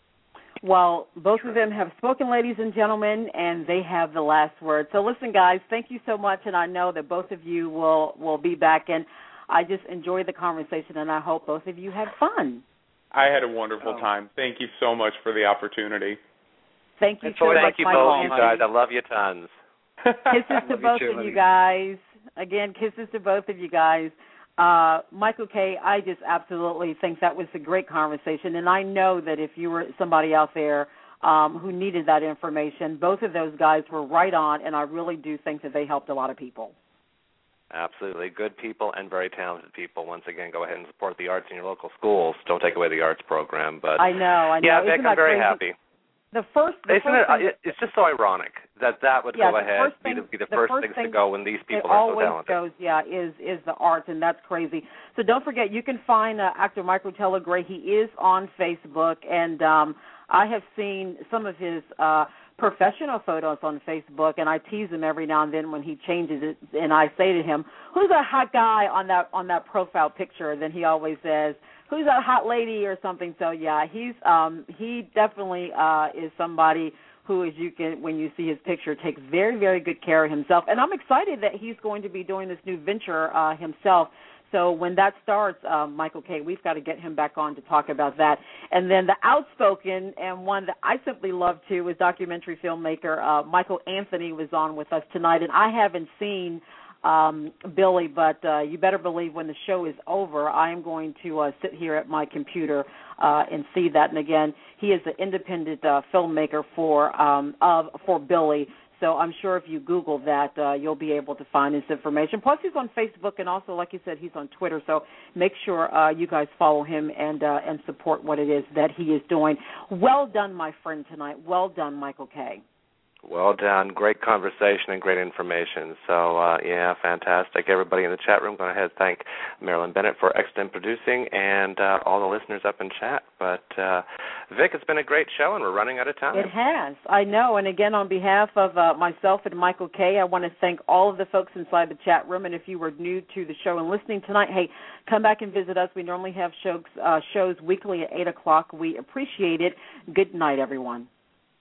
Well, both of them have spoken, ladies and gentlemen, and they have the last word. So listen, guys, thank you so much, and I know that both of you will, will be back, and I just enjoyed the conversation, and I hope both of you had fun. I had a wonderful oh. time. Thank you so much for the opportunity. Thank you so much, Thank you Michael both, Anthony. you guys. I love you tons. Kisses to both too, of you guys. Again, kisses to both of you guys. Uh, Michael K., I just absolutely think that was a great conversation, and I know that if you were somebody out there um, who needed that information, both of those guys were right on, and I really do think that they helped a lot of people. Absolutely. Good people and very talented people. Once again, go ahead and support the arts in your local schools. Don't take away the arts program. But I know, I know. Yeah, Vic, I'm very crazy? happy. The first, the Isn't first it, thing, it's just so ironic that that would yeah, go ahead, thing, be the, be the, the first, first things thing to go when these people it are so always talented. goes, yeah, is is the arts, and that's crazy. So don't forget, you can find uh, actor Michael Taylor Gray. He is on Facebook, and um, I have seen some of his uh, professional photos on Facebook, and I tease him every now and then when he changes it, and I say to him, "Who's that hot guy on that on that profile picture?" And then he always says, "Who's that hot lady?" or something. So yeah, he's um, he definitely uh, is somebody who, as you can, when you see his picture, takes very, very good care of himself. And I'm excited that he's going to be doing this new venture uh, himself. So when that starts, uh, Michael K., we've got to get him back on to talk about that. And then the outspoken and one that I simply love, too, is documentary filmmaker uh, Michael Anthony was on with us tonight. And I haven't seen um, Billy, but uh, you better believe when the show is over, I am going to uh, sit here at my computer uh, and see that. And, again, he is an independent uh, filmmaker for um, of for Billy. So I'm sure if you Google that, uh, you'll be able to find his information. Plus, he's on Facebook, and also, like you said, he's on Twitter. So make sure uh, you guys follow him and uh, and support what it is that he is doing. Well done, my friend, tonight. Well done, Michael K. Well done. Great conversation and great information. So, uh, yeah, fantastic. Everybody in the chat room, go ahead and thank Marilyn Bennett for excellent producing and uh, all the listeners up in chat. But, uh, Vic, it's been a great show, and we're running out of time. It has. I know. And, again, on behalf of uh, myself and Michael K., I want to thank all of the folks inside the chat room. And if you were new to the show and listening tonight, hey, come back and visit us. We normally have shows, uh, shows weekly at eight o'clock. We appreciate it. Good night, everyone.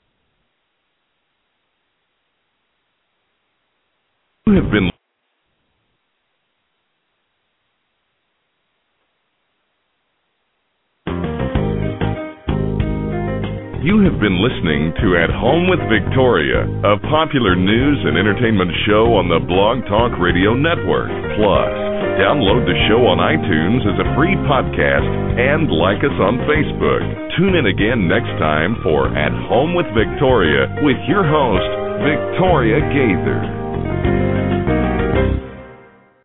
You have been You have been listening to At Home with Victoria, a popular news and entertainment show on the Blog Talk Radio Network. Plus, download the show on iTunes as a free podcast and like us on Facebook. Tune in again next time for At Home with Victoria with your host, Victoria Gaither.